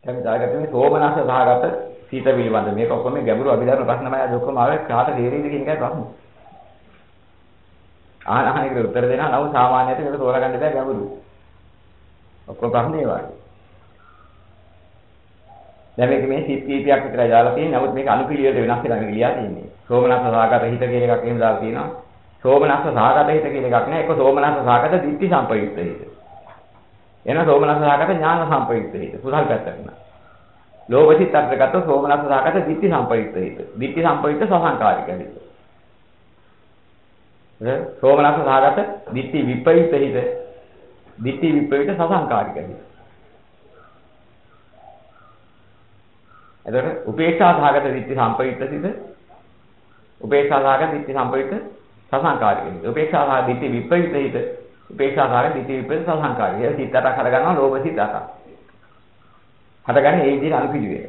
දැන් දාගත්තේ සෝමනස්ස සහගත සීත පිළිබඳ මේක ඔක්කොම ගැඹුරු අභිධර්ම ප්‍රශ්නමයි අද ඔක්කොම ආවේ කාට තේරෙයිද කියන එකයි ප්‍රශ්නේ. අහන එකට උත්තර දෙනවා නමුත් සාමාන්‍යයෙන් මේක තෝරගන්න බෑ ගැඹුරු. ඔක්කොම ප්‍රශ්නේ ඒ වගේ. දැන් මේක මේ සිත් කීපයක් විතරයි දාලා තියෙන්නේ. නමුත් මේක අනුපිළිවෙලට වෙනස් වෙලා මේක ලියා තියෙන්නේ. සෝමනස්ස සහගත හිත කියන එකක් එහෙම දාලා තියෙනවා. සෝමනස්ස සහගත හිත කියන එකක් නෑ. ඒක සෝමනස්ස සහගත දිට්ඨි සම්පයුක්ත හිත. එන සෝමනස්ස සහගත ඥාන සම්පයුක්ත හිත. කුසල් පැත්තට නා. ලෝභ සිත් අතරගත සෝමනස්ස සහගත දිට්ඨි සම්පයුක්ත හිත. දිට්ඨි සම්පයුක්ත සසංකාරික හිත. සෝමනස්ස සහගත දිට්ඨි විපරිත හිත. දිට්ඨි විපරිත සසංකාරික හිත. එතකොට උපේක්ෂා සහගත දිට්ඨි සම්පයුක්ත හිත. උපේක්ෂා සහගත දිට්ඨි සම්පයුක්ත සසංකාරික හිත. උපේක්ෂා සහගත දිට්ඨි විපරිත හිත. උපේක්ෂා සහගත දිට්ඨි විපරිත සසංකාරික. ඒ සිත් අටක් හද ගන්නවා ලෝභ සිත් අටක්. හදගන්නේ ඒ විදිහට අනුපිළිවෙල.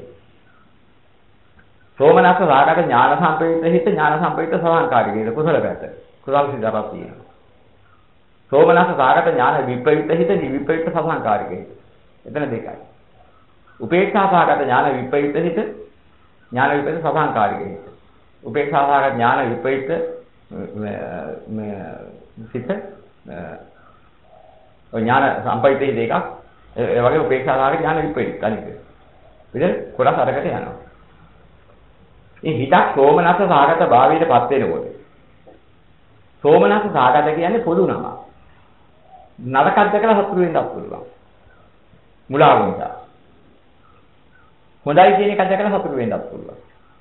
සෝමනස්ස සහගත ඥාන සම්පයුක්ත හිත ඥාන සම්පයුක්ත සසංකාරික හිත කුසල පැත්ත. කුසල සිත් අටක් තියෙනවා. සෝමනස්ස සහගත ඥාන විපරිත හිත විපරිත සසංකාරික හිත. එතන දෙකයි. උපේක්ෂා සහගත ඥාන විපරිත හිත ඥාන විපරිත සසංකාරික හිත. උපේක්ෂා සහගත ඥාන විපරිත සිත ඥාන සම්පරිත හිත එකක්. ඒ වගේ උපේක්ෂා සහගත ඥාන විපරිත අනික. විතර කොටස් අරකට යනවා. මේ හිතක් සෝමනස්ස සහගත භාවයටපත් වෙනකොට සෝමනස්ස සහගත කියන්නේ පොදු නම. නරකක් දැකලා හතුරු වෙන්නත් පුළුවන්. මුලාව නිසා. හොඳයි කියන එක දැකලා හතුරු වෙන්නත් පුළුවන්.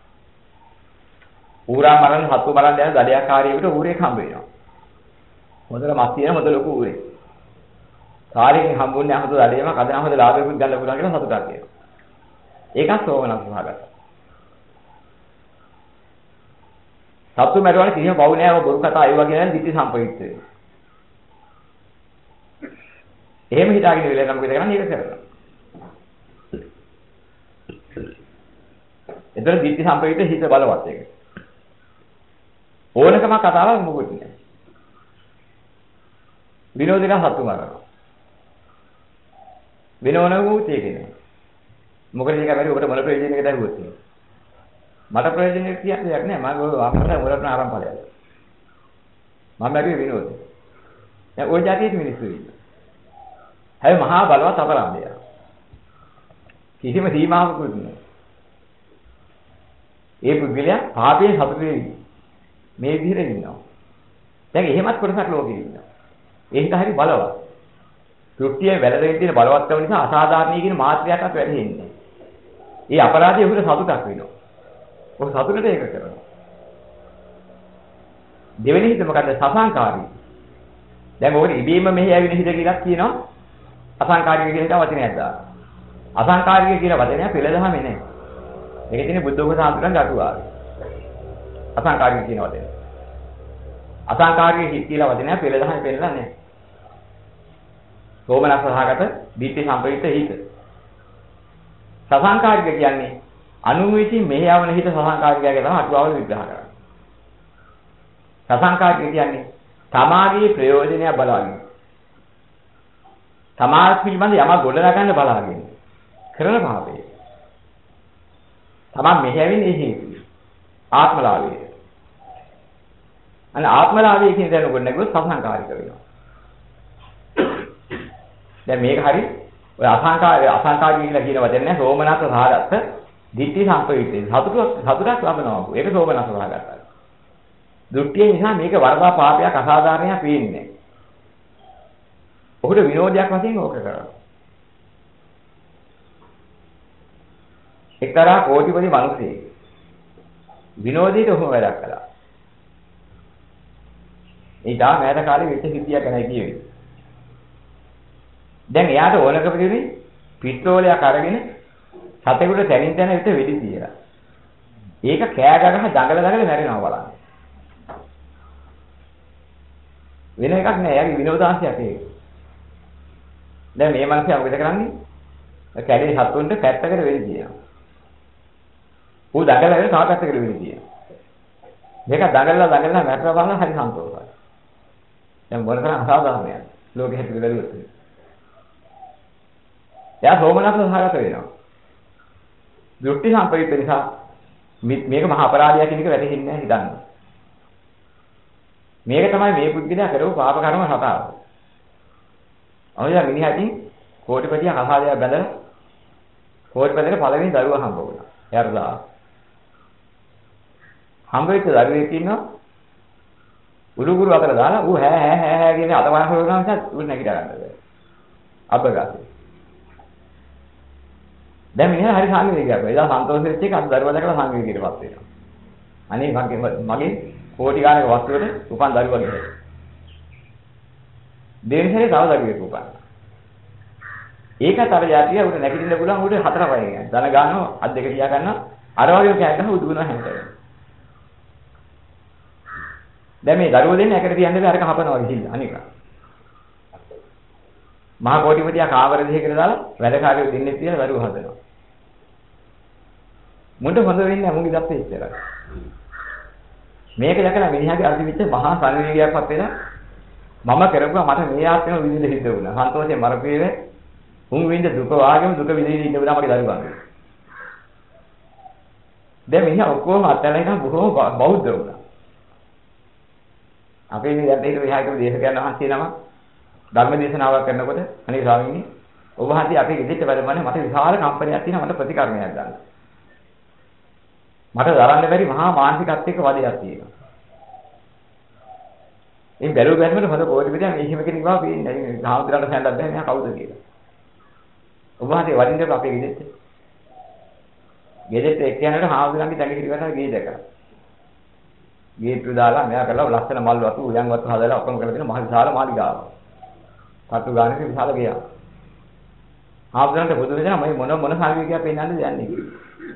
ඌරා මරන්න හතු මරන්න යන දඩයක්කාරියෙකුට ඌරෙක් හම්බ වෙනවා. හොඳට මස් තියෙන හොඳ ලොකු ඌරෙක්. කාර්යයෙන් හම්බුන්නේ අහතු දඩේම කදන හොඳ ලාභයකුත් ගන්න පුළුවන් කියලා සතුටක් කියනවා. ඒකත් සෝමනස්ස සහගත. සතු මරුවානේ කිසිම බව නෑ බොරු කතා අය වගේ නෑ දිට්ඨි සම්පයුක්ත වෙනවා. එහෙම හිතාගෙන ඉවර නම් මොකද කරන්නේ ඒක කරනවා. එතන දිට්ඨි සම්පයුක්ත හිත බලවත් එක. ඕනකම කතාවක් මොකුත් නෑ. විනෝදින හතු මරනවා. විනෝනවුත් ඒක නෑ. මොකද ඒක බැරි ඔබට මොන ප්‍රයෝජනයකටද ඇහුවොත් නේ. මට ප්‍රයෝජනයක් කියන්නේ දෙයක් නෑ. මම අපරට මොලට ආරම්භය. මම බැරි විනෝද. දැන් ওই જાතියේ මිනිස්සු ඉන්නවා. හැබැයි මහා බලවත් අපරාධය. කිසිම සීමාවකුත් නෑ. ඒ පුද්ගලයා පාපයෙන් සතුට වෙවි. මේ විදිහට ඉන්නවා. දැන් එහෙමත් කොටසක් ලෝකෙ ඉන්නවා. ඒක හරි බලවත්. දෘෂ්ටියේ වැළඳගෙන තියෙන බලවත්කම නිසා අසාධාරණයි කියන මාත්‍රයක්වත් වැටහෙන්නේ. ඒ අපරාධය උඹට සතුටක් වෙනවා. ඔය සතුටට ඒක කරනවා. දෙවෙනි හිත මොකද්ද? සසංකාරී. දැන් ඔකට ඉබේම මෙහි ඇවිදින හිත කියලා කියනවා. අසංකාරික කියන එක වචනයක් දානවා. අසංකාරික කියන වචනය පෙළදහමේ නැහැ. ඒකේ තියෙන බුද්ධෝග සාන්තුරන් අටුවාවේ. අසංකාරික කියන වචනය. අසංකාරික හිත කියලා වචනය පෙළදහමේ පෙළලා නැහැ. සෝමනස්ස සහගත දිට්ඨි සම්ප්‍රයුක්ත හිත. සසංකාරික කියන්නේ අනුමිති මෙහෙයවන හිත සසංකාරිකය කියලා තමයි අටුවාවල විග්‍රහ කරන්නේ. සසංකාරික කියන්නේ තමාගේ ප්‍රයෝජනය බලාගෙන. තමාත් පිළිබඳ යමක් ගොඩනගන්න බලාගෙන කරන භාවය. තමන් මෙහෙයවින්නේ ඒ හේතුව. ආත්මලාභය. අනේ ආත්මලාභය කියන දේ ගොඩනගුවොත් සසංකාරික වෙනවා. දැන් මේක හරි ඔය අසංකාරික කියලා කියන වචනේ සෝමනස්ස සහගත දිට්ඨි සම්පයුක්තේ සතුටක් ලබනවා. ඒක සෝමනස්ස සහගතයි. දෘෂ්ටිය නිසා මේක වරදා පාපයක් අසාධාරණයක් වෙන්නේ නැහැ. ඔහුට විනෝදයක් වශයෙන් ඕක කරනවා. එක්තරා කෝටිපති මිනිසෙක් විනෝදයට ඔහුම වැඩක් කළා. ඒ දා මෑත කාලේ වෙච්ච සිද්ධියක් ගැන කියවෙන්නේ. දැන් එයාට ඕනකම දෙන්නේ පිස්තෝලයක් අරගෙන සතෙකුට තැනින් තැන විතර වෙඩි තියලා. ඒක කෑ ගගහ දඟල මැරෙනවා බලන්න. වෙන එකක් නෑ. එයාගේ විනෝදාංශයක් ඒක. දැන් මේ මිනිහා මොකද කරන්නේ? කැලේ සතුන්ට පැත්තකට වෙඩි තියනවා. ඌ දඟලගෙන තව පැත්තකට වෙඩි තියනවා. මේක දඟලලා මැරෙනවා බලන්න හරි සන්තෝෂයි. දැන් මොන තරම් අසාධාරණයක්ද? ලෝකෙ හැටි බැලුවොත්. එයා සෝමනස්ස සහගත වෙනවා. දෘෂ්ටි සම්ප්‍රයුක්ත නිසා මේක මහා අපරාධයක් කියන එක වැටහෙන්නේ නැහැ හිතන්න. මේක තමයි මේ පුද්ගලයා කරපු පාප කර්ම හතාව. අවුලා මිනිහාටින් කෝටිපතිය කසාදයක් බැඳලා කෝටිපතියට පළවෙනි දරුවා හම්බ වුණා. එයාලා හම්බ වෙච්ච දරුවෙක් ඉන්නවා උඩුකුරු අතර දාලා ඌ හැ කියන අතවහන කරනවා නිසා ඌ නැගිට ගන්න බැහැ. අබ්බගාසේ. දැන් මිනිහා හරි සංවේගයක් වෙයි. එදා සන්තෝෂ වෙච්ච එක අද දරුවා දැකලා සංවේගයකටපත් වෙනවා. අනේ මගේ කෝටි ගානක වස්තුවට උපන් දරුවා ගෙදර. දෙවෙනි තව දරුවෙක් උපන්. ඒකත් අර જાතිය උට නැගිටින්න පුළුවන් උට 4 පහේ යන. ධන ගන්නවා අත් දෙක තියා ගන්නවා. අර වගේ කෑගහම උදුනවා හැමතැනම. දැන් මේ දරුවෝ දෙන්න එකට තියන්නේ අරක හපනවා ගිහිල්ලා අනික. මහා කෝටිපතියා කාමර දෙකකට දාලා වැඩකාරයෝ දෙන්නේ තියලා දරුවෝ හදනවා. මුන්ට හොඳ වෙන්නේ මුන්ගේ දත්තේ ඉච්චරයි. මේක දැකලා මිනිහාගේ අර්ධ විච්ච මහා සංවේගයක්වත් වෙලා මම කරපුවා මට මේ ආත්මෙම විඳින්න හිත වුණා. සන්තෝෂයෙන් මරපේවේ උන් විඳ දුක වාගෙම දුක විඳින්න ඉන්න බුණා මගේ දරුවා. දැන් මිනිහා ඔක්කොම අත්හැරලා ඉන්න බොහොම බෞද්ධ වුණා. අපේ මේ දැන් හිටු විහාරකම දේශකයන් වහන්සේ නම ධර්ම දේශනාවක් කරනකොට අනේ ස්වාමීනි ඔබ වහන්සේ අපේ ගෙදරට වැඩමනේ මට විශාල කම්පනයක් තියෙනවා මට ප්‍රතිකර්මයක් ගන්න. මට දරන්න බැරි මහා මානසිකත්වයක වදයක් තියෙනවා. මේ බැලුව බැලමට හොඳ කෝටිපතියා මේ හිම කෙනෙක් බව පේන්නේ නැහැ. සාමුද්‍රාට සැලක් බෑ මෙයා කවුද කියලා. ඔබ වහන්සේ වදින්නක අපේ ගෙදරට. ගෙදරට එක්ක යනකොට සාමුද්‍රාන්ගේ තැඟ කිරිවට ගේ දැකලා. ගේට්ටු දාලා මෙයා කරලා ලස්සන මල් වතු උයන් වතු හදලා ඔක්කොම කරලා දෙන මහ විශාල මාලිගාවක්. කටු ගානක විශාල ගියා. සාමුද්‍රාන්ට බුදු දෙනා මොන සංවේගයක් පෙන්නන්නද යන්නේ කියලා.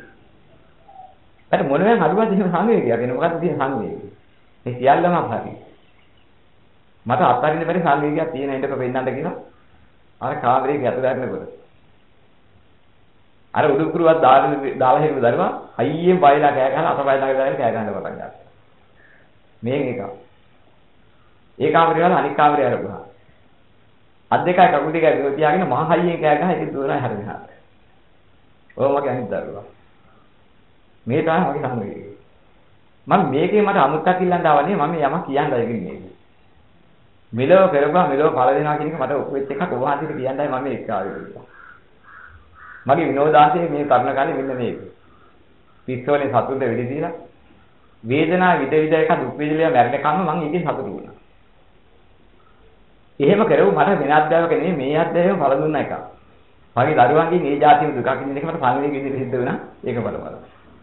අර මොනවාන් හදුවත් එහෙම සංවේගයක් එන මොකද්ද තියෙන සංවේගය? මේ සියල්ලම හරි. මට අත්හරින්න බැරි සංවේගයක් තියෙන ඉඳක පෙන්නන්න කියනවා. අර කාමරේක ඇතුළට යනකොට. අර උඩුකුරුවක් දාලා හිටපු දරුවා හයියෙන් බයලා කෑ ගහලා අතපය දාගෙන කෑ ගහන්න පටන් ගත්තා. මේක එක. ඒ කාමරේ වල අනිත් කාමරේ අරපුවා. අත් දෙකයි කකුල් දෙකයි දිව තියාගෙන මහ හයියෙන් කෑ ගහලා ඉතින් දුවනවා හැරෙනවා. ඔය මගේ අනිත් දරුවා. මේ තමයි මගේ සංවේගය. මම මේකේ මට අමුත්තක් ඉල්ලන්න ආවනේ මම යමක් කියන්නයි ඉන්නේ. මෙලව කරපුවා මෙලව පළ දෙනවා කියන එක මට ඔපෙත් එකක් ඔබ වහන්සේට කියන්නයි මම ඒක ආවේ. මගේ විනෝදාංශයේ මේ තරුණ කාලේ මෙන්න මේක. පිස්සෝනේ සතුටට වෙඩි දීලා වේදනාව විද විද එක දුක් විඳලා මැරෙනකම් මම ඒකෙන් සතුටු වුණා. එහෙම කරුව මට වෙන අධ්‍යාපක නෙමෙයි මේ අධ්‍යාපකයම පළ දුන්න එක. මගේ දරුවන්ගේ මේ જાතිය දුකක් විඳින එක මට සංවේග විදිහට සිද්ධ වුණා. ඒක බලපන්.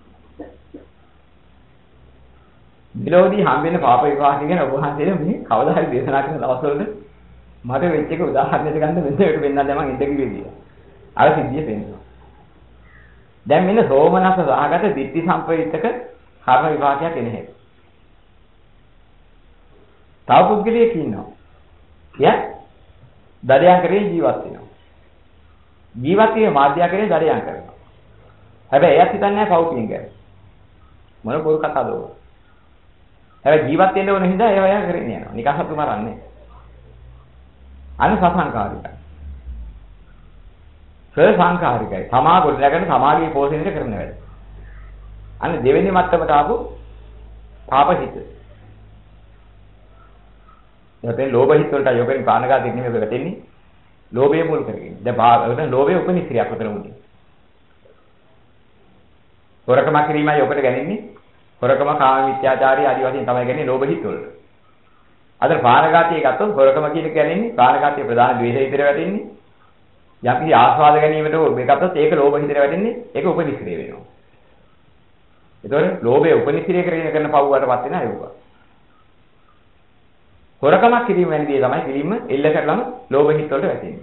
විරෝධී හම්බෙන්න පාප විපාක කියන ඔබ වහන්සේ මේ කවදා හරි දේශනා කරන දවස්වල මට වෙච්ච එක උදාහරණයක් ගන්න මෙතනට වෙන්නද මම ඉඳ කිව්වේ. අර සිද්ධිය පෙන්නනවා. දැන් මෙන්න සෝමනස්ස සහගත ditthi සම්ප්‍රයුක්තක කර්ම විපාකයක් එන හැටි. තව පුද්ගලයෙක් ඉන්නවා. එයා දඩයන් කරේ ජීවත් වෙනවා. ජීවත් වීමේ මාධ්‍ය කරේ දඩයන් කරනවා. හැබැයි එයාත් හිතන්නේ නැහැ පවුතින් ගැන. මොන බොරු කතාවද ඔය? හැබැයි ජීවත් වෙන්න ඕන හින්දා ඒවා එයා කරගෙන යනවා. නිකන් හතු මරන්නේ. අන සසංකාරිකයි. සංකාරිකයි. සමා කොට නැගෙන සමාගයේ පෝෂණය කරන වැඩ. අන්න දෙවෙනි මට්ටමට ආපු පාපහිත. එතෙන් ලෝභ හිත වලට යොගෙන් ප්‍රාණඝාතයෙන් නෙමෙයි වැටෙන්නේ. ලෝභය මුල් කරගෙන. දැන් ලෝභය උපනිශ්‍රියක් උතර මුලින්. හොරකම කිරීමයි ඔකට ගැනෙන්නේ. හොරකම කාම මිත්‍යාචාරය ආදී වශයෙන් තමයි ගැන්නේ ලෝභ හිත වලට. අද ප්‍රාණඝාතය ගත්තොත් හොරකම කියන එක ගැනෙන්නේ ප්‍රාණඝාතයේ ප්‍රධාන ද්වේෂ හිතේ වැටෙන්නේ. යම්කිසි ආස්වාද ගැනීමට මේකත් ඒක ලෝභ හිතේ වැටෙන්නේ ඒක උපනිශ්‍රිය වෙනවා. ඒතකොට ලෝභය උපනිශ්‍රිය කරන පව් වලටපත් වෙන අයුවා. හොරකමක් කිරීම වැනි දේ තමයි කිරීම එල්ල කරලම ලෝභ හිත වලට වැටෙන්නේ.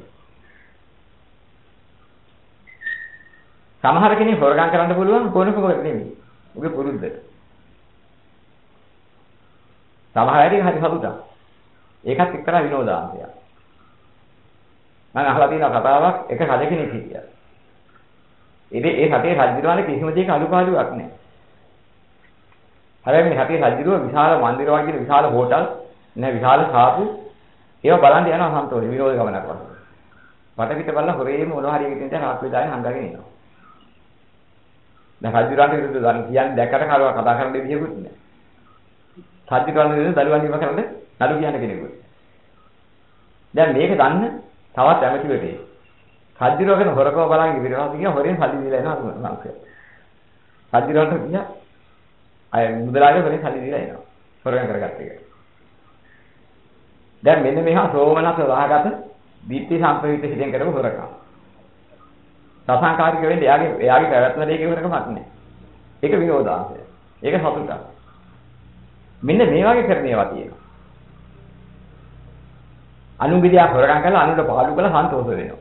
සමහර කෙනෙක් හොරගම් කරන්න පුළුවන් කොනකමකට නෙමෙයි. උගේ පුරුද්දට. සමහර අය හරි සතුටක්. ඒකත් එක්තරා විනෝදාංශයක්. මම අහලා තියෙන කතාවක් එක රජ කෙනෙක් හිටියා. ඒ රටේ රජුරවල කිසිම දෙයක අඩුපාඩුවක් නැහැ. හැබැයි මේ රටේ රජුරව විශාල මන්දිර වගේ විශාල හෝටල් නැහැ විශාල සාපු ඒවා බලන් යනවා සන්තෝෂේ විනෝද ගමනක් වගේ. වටපිට බලලා හොරේම මොනවා හරි එකකින් දැන් රාත් වේදාවේ හංගගෙන ඉනවා. දැන් රජුරන්ට විරුද්ධව දැන් කියන්නේ දැක්කට කරුවා කතා කරන්න දෙවියකුත් නෑ. රජුරන්ට විරුද්ධව දරුවන් නිම කරන්න නඩු කියන කෙනෙකුත්. දැන් මේක දන්න තවත් ඇමතිවරයෙක්. රජුරගෙන හොරකම බලන් ඉවිරවාද කිය හොරෙන් සල්ලි දීලා එනවා ලංකාවේ. රජුරන්ට කියා අය මුදලාගේ හොරෙන් සල්ලි දීලා එනවා. හොරෙන් කරගත්ත එක. දැන් මෙන්න මෙහා සෝමනස්ස වහගත ditthi සම්ප්‍රයුක්ත හිතෙන් කරපු හොරකම්. සසංකාරික වෙන්නේ එයාගේ පැවැත්ම දෙයක හොරකමක් නෑ. ඒක විනෝදාංශය. ඒක සතුටක්. මෙන්න මේ වගේ කරන ඒවා තියෙනවා. අනුගිරියක් හොරකම් කරලා අනුන්ට පාඩු කරලා සන්තෝෂ වෙනවා.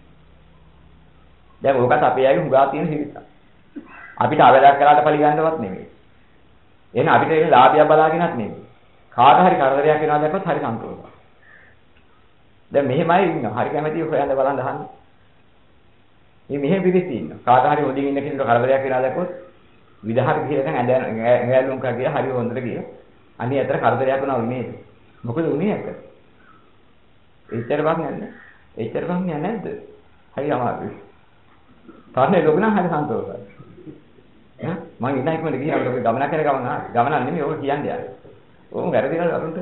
දැන් ඕකත් අපේ අයගේ හුඟා තියෙන හිවිත. අපිට අවදාක් කරලාට පරිගන්නවත් නෙමෙයි. එහෙනම් අපිට එන ලාභය බලාගෙනත් නෙමෙයි. කාට හරි කරදරයක් වෙනවා දැක්කොත් හරි සන්තෝෂයි. දැන් මෙහෙමයි ඉන්නවා. හරි කැමැති හොයන්න බලන්න අහන්න. මේ මෙහෙම පිළිසි ඉන්නවා. කාට හරි හොඳින් ඉන්න කෙනෙකුට කරදරයක් වෙනවා දැක්කොත් විදහාට ගිහලා දැන් ඇඟැලුම් කරගෙන හරි හොඳට ගියා. අනිත් අතට කරදරයක් වුණා උනේ. මොකද උනේ අත? එච්චර බක් නෑ. එච්චර බක් නෑ නේද? හරි අමාරුයි. තාන්නේ ලොකුණා හරි සන්තෝෂයි. ඈ මං ඉඳන් ඉක්මනට ගියා අපිට ගමනක් කරන ගමන නෙමෙයි ඕක කියන්නේ යාර. ඕම් වැරදි කරලා අරුන්ට.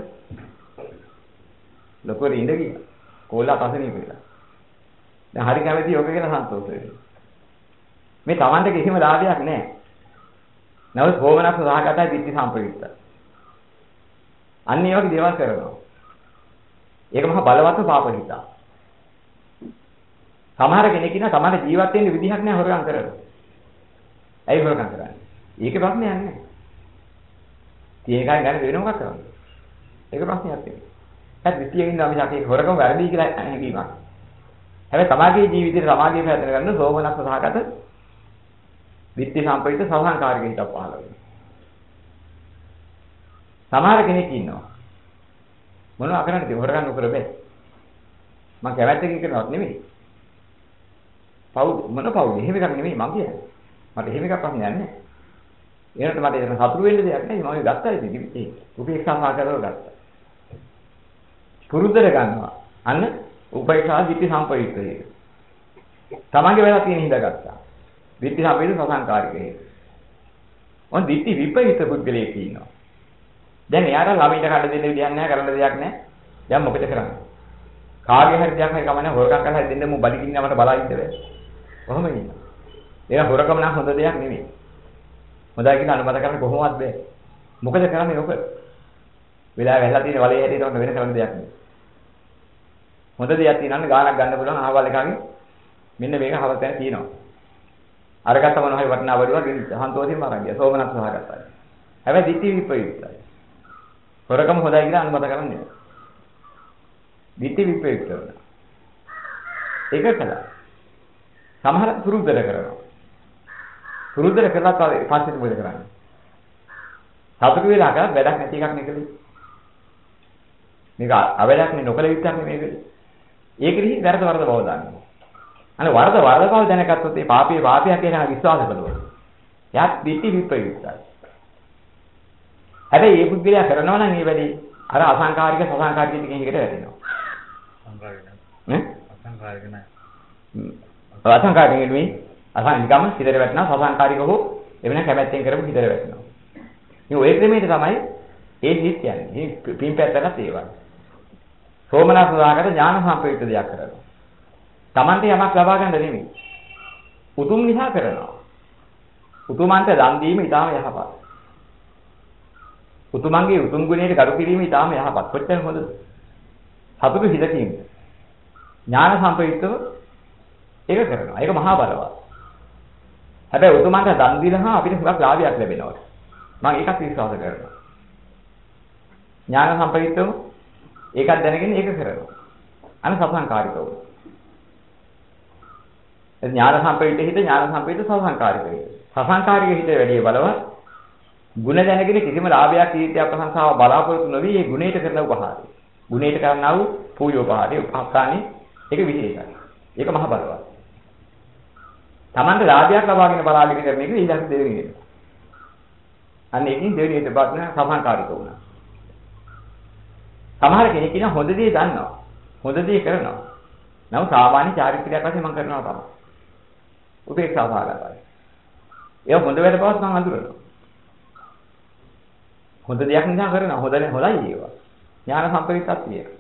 ලොකුවට ඉඳ ගියා. කොල්ලා පසනේ කියලා. දැන් හරි කැමති ඕක කියලා සන්තෝෂ වෙනවා. මේ Tamante කිසිම ලාභයක් නැහැ. නමුත් හෝමනක් සහගතයි ditthi සම්ප්‍රයුක්තයි. අන්න ඒ වගේ දේවල් කරනවා. ඒක මහා බලවත් පාප හිතා. සමහර කෙනෙක් ඉන්නවා තමන්ගේ ජීවත් වෙන්න විදිහක් නැහැ හොරගම් කරලා. ඇයි හොරගම් කරන්නේ? ඒකේ ප්‍රශ්නයක් නැහැ. තියෙන එකෙන් ගන්න වෙන මොකක්ද කරන්නේ? ඒක ප්‍රශ්නයක් නෙමෙයි. හරි විශ්ියෙන් ඉන්නවා මිසක් ඒක හොරගම් වැරදි කියලා හැඟීමක්. හැබැයි තමාගේ ජීවිතේ තමාගේ පැත්තට ගන්න සෝමනස්ස සහගත ditthi සම්ප්‍රයුක්ත සසංකාරික හිතක් පහළ වෙනවා. සමහර කෙනෙක් ඉන්නවා මොනවා කරන්නද හොරගම් නොකර බෑ. මම කැමැත්තකින් කරනවත් නෙමෙයි. පවුද මොන පවුද? එහෙම එකක් නෙමෙයි මං කියන්නේ. මට එහෙම එකක් ප්‍රශ්නයක් නැහැ. ඒකට මට ඒක සතුරු වෙන්න දෙයක් නැහැ. මම ගත්තා ඉතින් ජීවිතේ. උපේක්ෂා කරලා ගත්තා. පුරුද්දට ගන්නවා. අන්න උපේක්ෂා ditthi සම්ප්‍රයුක්තය. තමන්ගේ වෙලා තියෙන හිඳ ගත්තා. ditthi සම්ප්‍රයුක්ත සසංකාරිකය. මොන් ditthi විපරීත පුද්ගලයෙක් ඉන්නවා. දැන් එයාට ළමයින්ට කඩ දෙන්න විදියක් නැහැ, කරන්න දෙයක් නැහැ. දැන් මොකද කරන්නේ? කාගේ හරි දෙයක් හරි කමන්නේ හොරකම් කරලා හරි දෙන්න මම බඩගින්න මට බලා ඉන්න බෑ. කොහොම ඉන්නේ? ඒක හොරකම නම් හොඳ දෙයක් නෙමෙයි. හොඳයි කියලා අනුමත කරන්න කොහොමවත් බෑ. මොකද කරන්නේ ඔක? වෙලාව වැහලා තියෙන වලේ හැටියට ඔන්න වෙන කරන්න දෙයක් නෙමෙයි. හොඳ දෙයක් තියෙනවනේ ගානක් ගන්න පුළුවන් අහවල් එකකින් මෙන්න මේක හවල් තැන තියෙනවා. අරකට මොන හරි වටිනා වඩුවක් ගෙනිච්ච සන්තෝෂයෙන් මරන් ගියා. සෝමනස්ස සහගතයි. හැබැයි ditthi විපරීතයි. හොරකම හොඳයි කියලා අනුමත කරන්නේ. ditthi විපරීත වෙනවා. ඒක කළා. සමහර පුරුද්දට කරනවා. පුරුද්දට කළා පස්සේ මොකද කරන්නේ? සතුටු වෙලා කරා වැඩක් නැති එකක් නෙකලේ. මේක අවලක් නේ නොකල යුත්තක් නෙමෙයි මේක. ඒකෙදි වැරද බව දාන්නේ. අනේ වරද බව දැනගත්තොත් ඒ පාපේ පාපයක් කියලා විශ්වාස කළොත්. එයාත් ditthi විපරීතයි. හැබැයි මේ පුද්ගලයා කරනවා නම් මේ වැඩේ අර අසංකාරික සසංකාරික දෙකකින් එකට වැටෙනවා. අසංකාරික නෑ. අසංකාරික නෙමෙයි. අසංකාරිකම හිතට වැටෙනවා සසංකාරික හෝ එවන කැමැත්තෙන් කරපු හිතට වැටෙනවා. මේ ඔය ක්‍රමයට තමයි ඒ ජීත් කියන්නේ. මේ පින්පැත්තට ඒවා. සෝමනස්ස සහගත ඥාන සම්ප්‍රයුක්ත දෙයක් කරනවා. Tamante යමක් ලබා ගන්න නෙමෙයි. උතුම් නිසා කරනවා. උතුමන්ට දන් දීම ඊටාම යහපත්. උතුමන්ගේ උතුම් ගුණයට ගරු කිරීම ඊටාම යහපත්. කොච්චර හොඳද? සතුටු හිතකින් ඥාන සම්ප්‍රයුක්තව ඒක කරනවා. ඒක මහා බලවත්. හැබැයි උතුමන්ට දන් දීලා අපිට හුඟක් ලාභයක් ලැබෙනවා. මම ඒකත් විශ්වාස කරනවා. ඥාන සම්ප්‍රයුක්තව ඒකත් දැනගෙන ඒක කරනවා. අන සසංකාරිකව. ඥාන සම්ප්‍රයුක්ත හිත ඥාන සම්ප්‍රයුක්ත සසංකාරික හිත. සසංකාරික හිත වැඩි බලවත්. ගුණ දැනගෙන කිසිම ලාභයක් කීර්තියක් ප්‍රශංසාව බලාපොරොත්තු නොවි මේ ගුණයට කරන උපහාරය. ගුණයට කරනා වූ පූජෝපහාරය උපහාරණි ඒක විශේෂයි. ඒක මහ බලවත්. Tamante ලාභයක් ලබාගෙන බලාගෙන කරන එක ඊළඟ දෙවෙනි එක. අන්න ඒකින් දෙවෙනි එක බාත්න සසංකාරික වුණා. සමහර කෙනෙක් ඉන්න හොඳ දේ දන්නවා. හොඳ දේ කරනවා. නමුත් සාමාන්‍ය චාරිත්‍රයක් වශයෙන් මම කරනවා තමයි. උපේක්ෂාව සහගතයි. ඒක හොඳ වැඩ පවත් මම අඳුරනවා. හොඳ දෙයක් නිසා කරනවා. හොඳයි ඒවා. ඥාන සම්ප්‍රයුක්තක් තියෙනවා.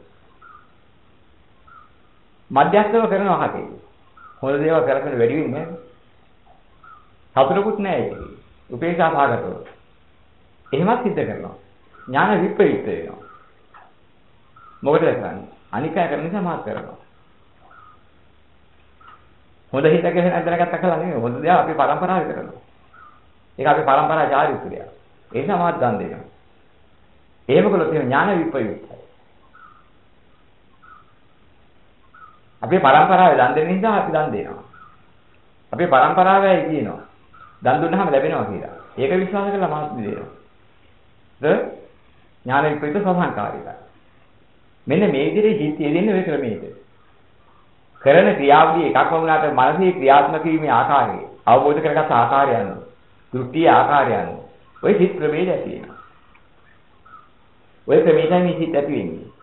මධ්‍යස්ථව කරනවා හකේ. හොඳ දේවල් කරගෙන වැඩි වෙන්නේ නැහැ. සතුටුකුත් නැහැ ඒක. උපේක්ෂා භාගතව. එහෙමත් සිද්ධ කරනවා. ඥාන විප්‍රයුක්ත වෙනවා. මොකද කරන්නේ? අනිකය කරන නිසා මාත් කරනවා. හොඳ හිත කියලා නැද්දනගත්ත කළා නෙමෙයි. හොඳ දේවල් අපි පරම්පරාවේ කරනවා. ඒක අපේ පරම්පරා චාරිත්‍රය. ඒ නිසා මාත් දන් දෙනවා. එහෙම කළොත් එහෙම ඥාන විප්‍රයුක්තයි. අපේ පරම්පරාවේ දන් දෙන නිසා අපි දන් දෙනවා. අපේ පරම්පරාවයි කියනවා. දන් දුන්නාම ලැබෙනවා කියලා. ඒක විශ්වාස කරලා මාත් දෙනවා. ඥාන විප්‍රයුක්ත සසංකාරිකයි. මෙන්න මේ විදිහේ ජීවිතය දෙන්නේ ඔය ක්‍රමයේද. කරන ක්‍රියාවලිය එකක් වුණාට මනසේ ක්‍රියාත්මක වීමේ ආකාරය, අවබෝධ කරගත් ආකාරය අනුව, දෘෂ්ටි ආකාරය අනුව ඔය සිත් ප්‍රභේද ඇති වෙනවා. ඔය ක්‍රමයෙන් මේ සිත් ඇති වෙන්නේ.